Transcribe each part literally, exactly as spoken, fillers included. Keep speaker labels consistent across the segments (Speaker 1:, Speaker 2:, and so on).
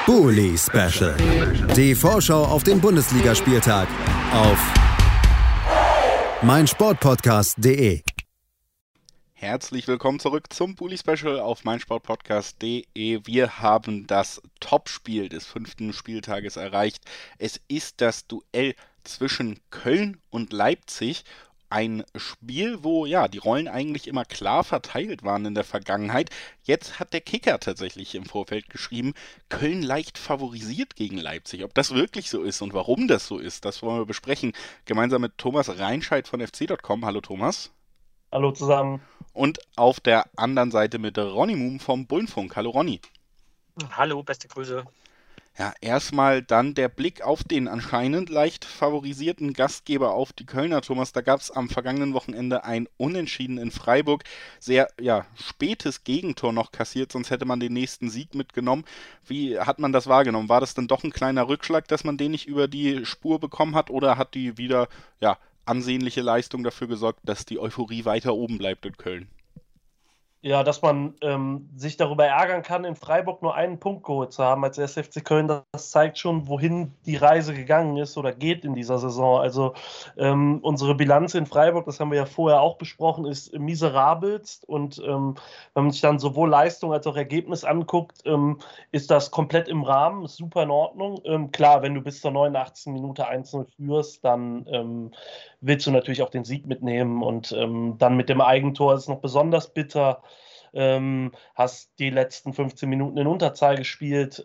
Speaker 1: Bully Special. Die Vorschau auf den Bundesligaspieltag auf meinsportpodcast punkt de.
Speaker 2: Herzlich willkommen zurück zum Bully Special auf meinsportpodcast punkt de. Wir haben das Topspiel des fünften Spieltages erreicht. Es ist das Duell zwischen Köln und Leipzig. Ein Spiel, wo ja die Rollen eigentlich immer klar verteilt waren in der Vergangenheit. Jetzt hat der Kicker tatsächlich im Vorfeld geschrieben, Köln leicht favorisiert gegen Leipzig. Ob das wirklich so ist und warum das so ist, das wollen wir besprechen. Gemeinsam mit Thomas Reinscheid von F C Punkt com. Hallo Thomas.
Speaker 3: Hallo zusammen.
Speaker 2: Und auf der anderen Seite mit Ronny Muhm vom Bullenfunk. Hallo Ronny.
Speaker 4: Hallo, beste Grüße.
Speaker 2: Ja, erstmal dann der Blick auf den anscheinend leicht favorisierten Gastgeber, auf die Kölner, Thomas. Da gab es am vergangenen Wochenende ein Unentschieden in Freiburg. Sehr, ja, spätes Gegentor noch kassiert, sonst hätte man den nächsten Sieg mitgenommen. Wie hat man das wahrgenommen? War das dann doch ein kleiner Rückschlag, dass man den nicht über die Spur bekommen hat? Oder hat die wieder, ja, ansehnliche Leistung dafür gesorgt, dass die Euphorie weiter oben bleibt in Köln?
Speaker 3: Ja, dass man ähm, sich darüber ärgern kann, in Freiburg nur einen Punkt geholt zu haben als erster F C Köln, das zeigt schon, wohin die Reise gegangen ist oder geht in dieser Saison. Also ähm, unsere Bilanz in Freiburg, das haben wir ja vorher auch besprochen, ist miserabelst und ähm, wenn man sich dann sowohl Leistung als auch Ergebnis anguckt, ähm, ist das komplett im Rahmen, ist super in Ordnung. Ähm, klar, wenn du bis zur neunundachtzigsten Minute eins null führst, dann ähm, willst du natürlich auch den Sieg mitnehmen und ähm, dann mit dem Eigentor ist es noch besonders bitter. Ähm, hast die letzten fünfzehn Minuten in Unterzahl gespielt,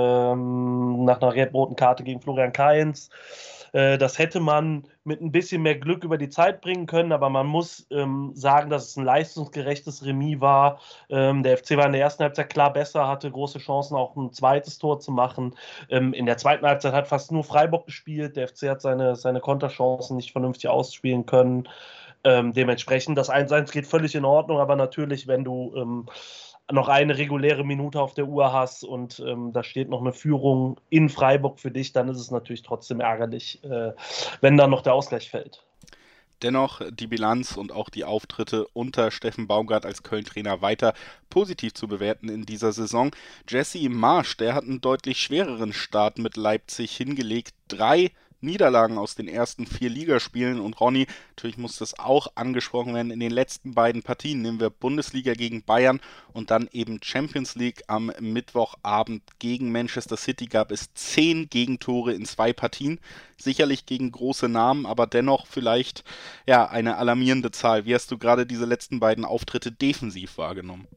Speaker 3: ähm, nach einer gelb-roten Karte gegen Florian Kainz. Äh, das hätte man mit ein bisschen mehr Glück über die Zeit bringen können, aber man muss ähm, sagen, dass es ein leistungsgerechtes Remis war. Ähm, der F C war in der ersten Halbzeit klar besser, hatte große Chancen, auch ein zweites Tor zu machen. Ähm, in der zweiten Halbzeit hat fast nur Freiburg gespielt. Der F C hat seine, seine Konterchancen nicht vernünftig ausspielen können. Ähm, dementsprechend, das eins eins geht völlig in Ordnung, aber natürlich, wenn du ähm, noch eine reguläre Minute auf der Uhr hast und ähm, da steht noch eine Führung in Freiburg für dich, dann ist es natürlich trotzdem ärgerlich, äh, wenn dann noch der Ausgleich fällt.
Speaker 2: Dennoch die Bilanz und auch die Auftritte unter Steffen Baumgart als Köln-Trainer weiter positiv zu bewerten in dieser Saison. Jesse Marsch, der hat einen deutlich schwereren Start mit Leipzig hingelegt. Drei Niederlagen aus den ersten vier Ligaspielen und Ronny, natürlich muss das auch angesprochen werden, in den letzten beiden Partien nehmen wir Bundesliga gegen Bayern und dann eben Champions League am Mittwochabend gegen Manchester City gab es zehn Gegentore in zwei Partien, sicherlich gegen große Namen, aber dennoch vielleicht ja eine alarmierende Zahl. Wie hast du gerade diese letzten beiden Auftritte defensiv wahrgenommen?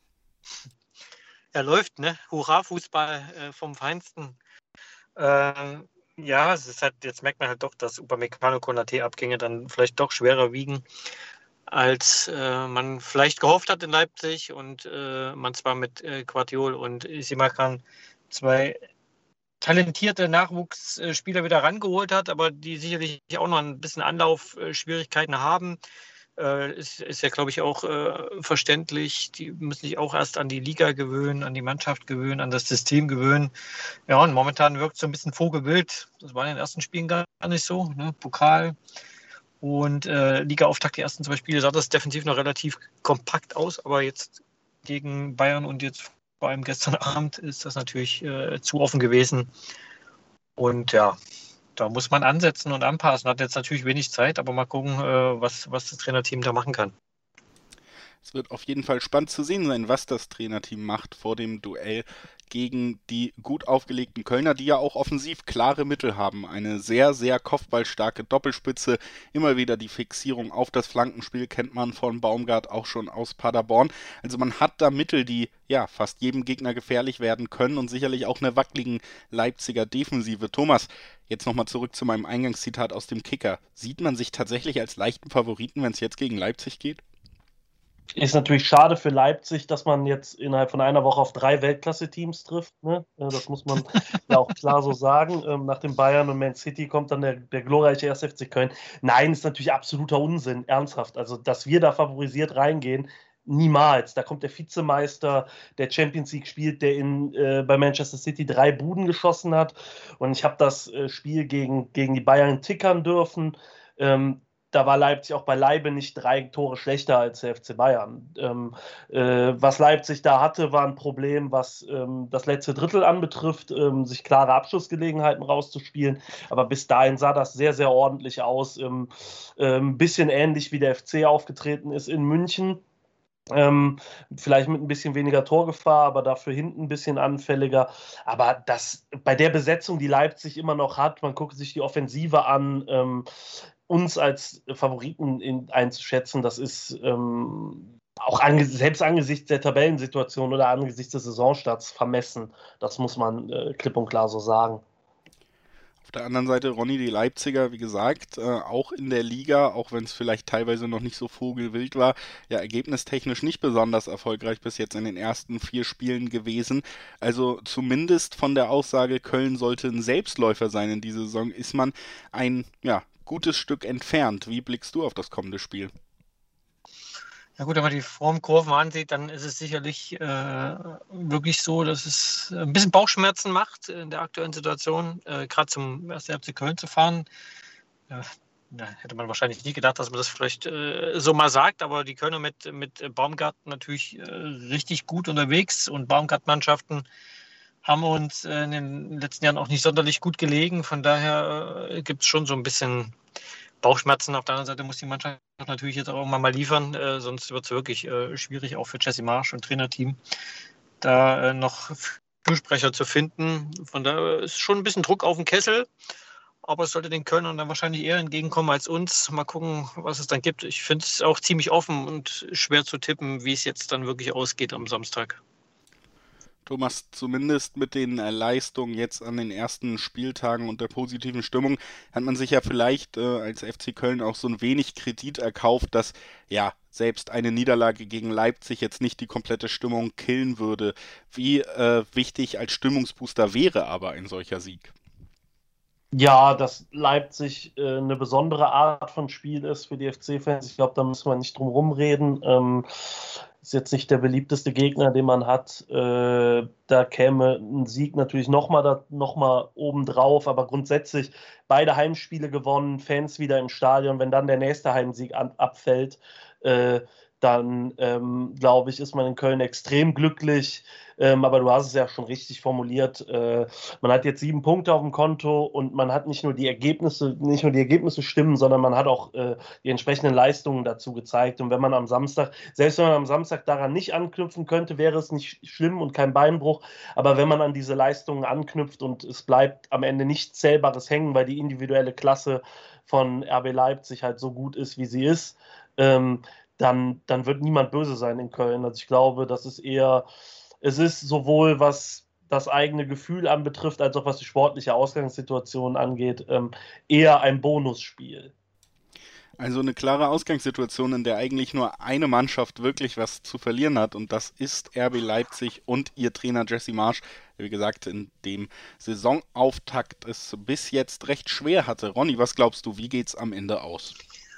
Speaker 4: Er läuft, ne? Hurra-Fußball äh, vom Feinsten. Ähm, Ja, es ist halt, jetzt merkt man halt doch, dass Upamecano Konate-Abgänge dann vielleicht doch schwerer wiegen, als äh, man vielleicht gehofft hat in Leipzig und äh, man zwar mit äh, Guardiol und Simakan zwei talentierte Nachwuchsspieler wieder rangeholt hat, aber die sicherlich auch noch ein bisschen Anlaufschwierigkeiten haben. Äh, ist, ist ja, glaube ich, auch äh, verständlich. Die müssen sich auch erst an die Liga gewöhnen, an die Mannschaft gewöhnen, an das System gewöhnen. Ja, und momentan wirkt es so ein bisschen Vogelwild. Das war in den ersten Spielen gar nicht so. Ne? Pokal und äh, Liga-Auftakt, die ersten zwei Spiele, sah das defensiv noch relativ kompakt aus. Aber jetzt gegen Bayern und jetzt vor allem gestern Abend ist das natürlich äh, zu offen gewesen. Und ja, da muss man ansetzen und anpassen. Hat jetzt natürlich wenig Zeit, aber mal gucken, was, was das Trainerteam da machen kann.
Speaker 2: Es wird auf jeden Fall spannend zu sehen sein, was das Trainerteam macht vor dem Duell gegen die gut aufgelegten Kölner, die ja auch offensiv klare Mittel haben. Eine sehr, sehr kopfballstarke Doppelspitze. Immer wieder die Fixierung auf das Flankenspiel kennt man von Baumgart auch schon aus Paderborn. Also man hat da Mittel, die ja fast jedem Gegner gefährlich werden können und sicherlich auch eine wackeligen Leipziger Defensive. Thomas, jetzt nochmal zurück zu meinem Eingangszitat aus dem Kicker. Sieht man sich tatsächlich als leichten Favoriten, wenn es jetzt gegen Leipzig geht?
Speaker 3: Ist natürlich schade für Leipzig, dass man jetzt innerhalb von einer Woche auf drei Weltklasse-Teams trifft. Ne? Das muss man ja auch klar so sagen. Nach dem Bayern und Man City kommt dann der, der glorreiche erste F C Köln. Nein, ist natürlich absoluter Unsinn, ernsthaft. Also, dass wir da favorisiert reingehen, niemals. Da kommt der Vizemeister, der Champions League spielt, der in, äh, bei Manchester City drei Buden geschossen hat. Und ich habe das äh, Spiel gegen, gegen die Bayern tickern dürfen. Ähm, da war Leipzig auch beileibe nicht drei Tore schlechter als der F C Bayern. Ähm, äh, was Leipzig da hatte, war ein Problem, was ähm, das letzte Drittel anbetrifft, ähm, sich klare Abschlussgelegenheiten rauszuspielen. Aber bis dahin sah das sehr, sehr ordentlich aus. Ähm, äh, ein bisschen ähnlich wie der F C aufgetreten ist in München. Ähm, vielleicht mit ein bisschen weniger Torgefahr, aber dafür hinten ein bisschen anfälliger. Aber das bei der Besetzung, die Leipzig immer noch hat, man guckt sich die Offensive an, ähm, uns als Favoriten in, einzuschätzen, das ist ähm, auch ange selbst angesichts der Tabellensituation oder angesichts des Saisonstarts vermessen. Das muss man äh, klipp und klar so sagen.
Speaker 2: Auf der anderen Seite, Ronny, die Leipziger, wie gesagt, äh, auch in der Liga, auch wenn es vielleicht teilweise noch nicht so vogelwild war, ja, ergebnistechnisch nicht besonders erfolgreich bis jetzt in den ersten vier Spielen gewesen. Also zumindest von der Aussage, Köln sollte ein Selbstläufer sein in dieser Saison, ist man ein, ja, gutes Stück entfernt. Wie blickst du auf das kommende Spiel?
Speaker 4: Ja gut, wenn man die Formkurven ansieht, dann ist es sicherlich äh, wirklich so, dass es ein bisschen Bauchschmerzen macht in der aktuellen Situation, äh, gerade zum ersten F C Köln zu fahren. Ja, da hätte man wahrscheinlich nie gedacht, dass man das vielleicht äh, so mal sagt, aber die Kölner mit, mit Baumgart natürlich äh, richtig gut unterwegs und Baumgart-Mannschaften haben uns äh, in den letzten Jahren auch nicht sonderlich gut gelegen. Von daher äh, gibt es schon so ein bisschen Bauchschmerzen. Auf der anderen Seite muss die Mannschaft natürlich jetzt auch mal, mal liefern, äh, sonst wird es wirklich äh, schwierig, auch für Jesse Marsch und Trainerteam, da äh, noch Fürsprecher zu finden. Von daher ist schon ein bisschen Druck auf den Kessel, aber es sollte den Kölnern dann wahrscheinlich eher entgegenkommen als uns. Mal gucken, was es dann gibt. Ich finde es auch ziemlich offen und schwer zu tippen, wie es jetzt dann wirklich ausgeht am Samstag.
Speaker 2: Thomas, zumindest mit den äh, Leistungen jetzt an den ersten Spieltagen und der positiven Stimmung hat man sich ja vielleicht äh, als F C Köln auch so ein wenig Kredit erkauft, dass ja selbst eine Niederlage gegen Leipzig jetzt nicht die komplette Stimmung killen würde. Wie äh, wichtig als Stimmungsbooster wäre aber ein solcher Sieg?
Speaker 3: Ja, dass Leipzig äh, eine besondere Art von Spiel ist für die F C-Fans. Ich glaube, da müssen wir nicht drum rumreden. Ähm, ist jetzt nicht der beliebteste Gegner, den man hat. Äh, da käme ein Sieg natürlich nochmal noch mal obendrauf, aber grundsätzlich beide Heimspiele gewonnen, Fans wieder im Stadion. Wenn dann der nächste Heimsieg an, abfällt, äh, dann ähm, glaube ich, ist man in Köln extrem glücklich. Ähm, aber du hast es ja schon richtig formuliert. Äh, man hat jetzt sieben Punkte auf dem Konto und man hat nicht nur die Ergebnisse, nicht nur die Ergebnisse stimmen, sondern man hat auch äh, die entsprechenden Leistungen dazu gezeigt. Und wenn man am Samstag, selbst wenn man am Samstag daran nicht anknüpfen könnte, wäre es nicht schlimm und kein Beinbruch. Aber wenn man an diese Leistungen anknüpft und es bleibt am Ende nichts Zählbares hängen, weil die individuelle Klasse von R B Leipzig halt so gut ist, wie sie ist, ähm, dann, dann wird niemand böse sein in Köln. Also ich glaube, das ist eher, es ist sowohl was das eigene Gefühl anbetrifft, als auch was die sportliche Ausgangssituation angeht, ähm, eher ein Bonusspiel.
Speaker 2: Also eine klare Ausgangssituation, in der eigentlich nur eine Mannschaft wirklich was zu verlieren hat, und das ist R B Leipzig und ihr Trainer Jesse Marsch, der wie gesagt in dem Saisonauftakt es bis jetzt recht schwer hatte. Ronny, was glaubst du, wie geht's am Ende aus?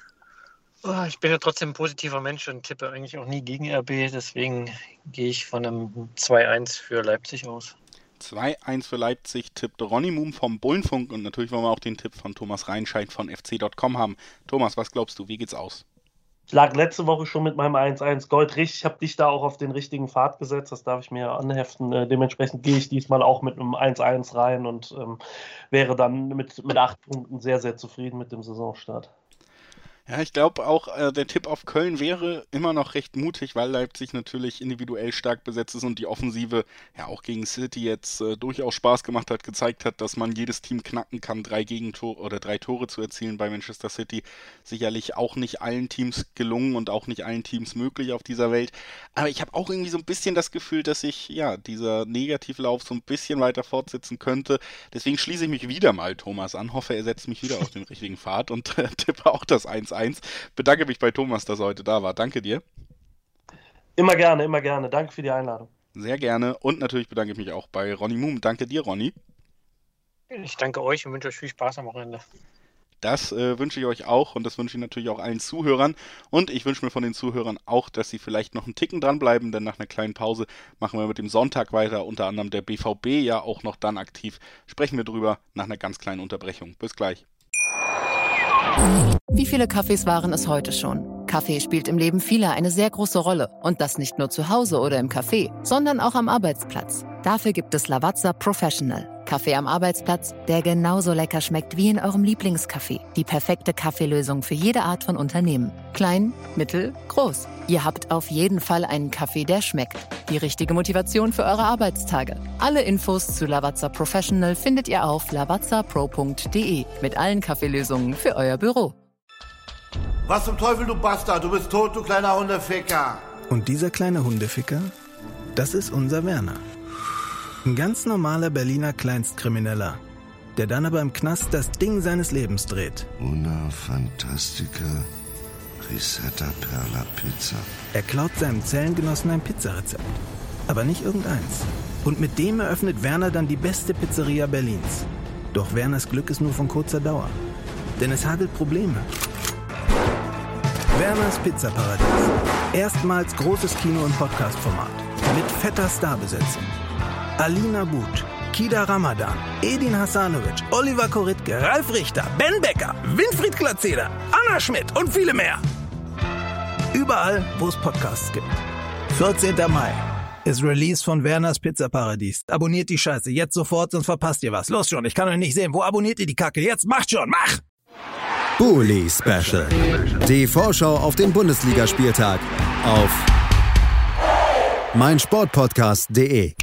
Speaker 4: Ich bin ja trotzdem ein positiver Mensch und tippe eigentlich auch nie gegen R B, deswegen gehe ich von einem zwei eins für Leipzig aus.
Speaker 2: zwei eins für Leipzig tippt Ronny Muhm vom Bullenfunk, und natürlich wollen wir auch den Tipp von Thomas Reinscheid von F C Punkt com haben. Thomas, was glaubst du, wie geht's aus?
Speaker 3: Ich lag letzte Woche schon mit meinem eins eins Gold richtig. Ich habe dich da auch auf den richtigen Pfad gesetzt, das darf ich mir anheften. Äh, dementsprechend gehe ich diesmal auch mit einem eins eins rein und ähm, wäre dann mit, mit acht Punkten sehr, sehr zufrieden mit dem Saisonstart.
Speaker 2: Ja, ich glaube auch, äh, der Tipp auf Köln wäre immer noch recht mutig, weil Leipzig natürlich individuell stark besetzt ist und die Offensive ja auch gegen City jetzt äh, durchaus Spaß gemacht hat, gezeigt hat, dass man jedes Team knacken kann, drei Gegentore oder drei Tore zu erzielen bei Manchester City. Sicherlich auch nicht allen Teams gelungen und auch nicht allen Teams möglich auf dieser Welt. Aber ich habe auch irgendwie so ein bisschen das Gefühl, dass sich ja dieser Negativlauf so ein bisschen weiter fortsetzen könnte. Deswegen schließe ich mich wieder mal Thomas an, hoffe, er setzt mich wieder auf den richtigen Pfad und äh, tippe auch das eins eins. Bedanke mich bei Thomas, dass er heute da war. Danke dir.
Speaker 3: Immer gerne, immer gerne. Danke für die Einladung.
Speaker 2: Sehr gerne. Und natürlich bedanke ich mich auch bei Ronny Muhm. Danke dir, Ronny.
Speaker 4: Ich danke euch und wünsche euch viel Spaß am Wochenende.
Speaker 2: Das äh, wünsche ich euch auch, und das wünsche ich natürlich auch allen Zuhörern. Und ich wünsche mir von den Zuhörern auch, dass sie vielleicht noch einen Ticken dranbleiben, denn nach einer kleinen Pause machen wir mit dem Sonntag weiter. Unter anderem der B V B ja auch noch dann aktiv. Sprechen wir drüber nach einer ganz kleinen Unterbrechung. Bis gleich.
Speaker 5: Wie viele Kaffees waren es heute schon? Kaffee spielt im Leben vieler eine sehr große Rolle. Und das nicht nur zu Hause oder im Café, sondern auch am Arbeitsplatz. Dafür gibt es Lavazza Professional. Kaffee am Arbeitsplatz, der genauso lecker schmeckt wie in eurem Lieblingscafé. Die perfekte Kaffeelösung für jede Art von Unternehmen. Klein, mittel, groß. Ihr habt auf jeden Fall einen Kaffee, der schmeckt. Die richtige Motivation für eure Arbeitstage. Alle Infos zu Lavazza Professional findet ihr auf lavazza pro punkt de mit allen Kaffeelösungen für euer Büro.
Speaker 6: Was zum Teufel, du Bastard? Du bist tot, du kleiner Hundeficker.
Speaker 7: Und dieser kleine Hundeficker, das ist unser Werner. Ein ganz normaler Berliner Kleinstkrimineller, der dann aber im Knast das Ding seines Lebens dreht.
Speaker 8: Una Fantastica Risetta Perla Pizza.
Speaker 7: Er klaut seinem Zellengenossen ein Pizzarezept, aber nicht irgendeins. Und mit dem eröffnet Werner dann die beste Pizzeria Berlins. Doch Werners Glück ist nur von kurzer Dauer, denn es hagelt Probleme. Werners Pizzaparadies. Erstmals großes Kino- und Podcast-Format. Mit fetter Starbesetzung. Alina But, Kida Ramadan, Edin Hasanovic, Oliver Koritke, Ralf Richter, Ben Becker, Winfried Glatzeder, Anna Schmidt und viele mehr. Überall, wo es Podcasts gibt. vierzehnten Mai ist Release von Werners Pizzaparadies. Abonniert die Scheiße jetzt sofort, sonst verpasst ihr was. Los schon, ich kann euch nicht sehen. Wo abonniert ihr die Kacke? Jetzt macht schon, mach!
Speaker 1: Bully Special. Die Vorschau auf den Bundesligaspieltag auf meinsportpodcast punkt de.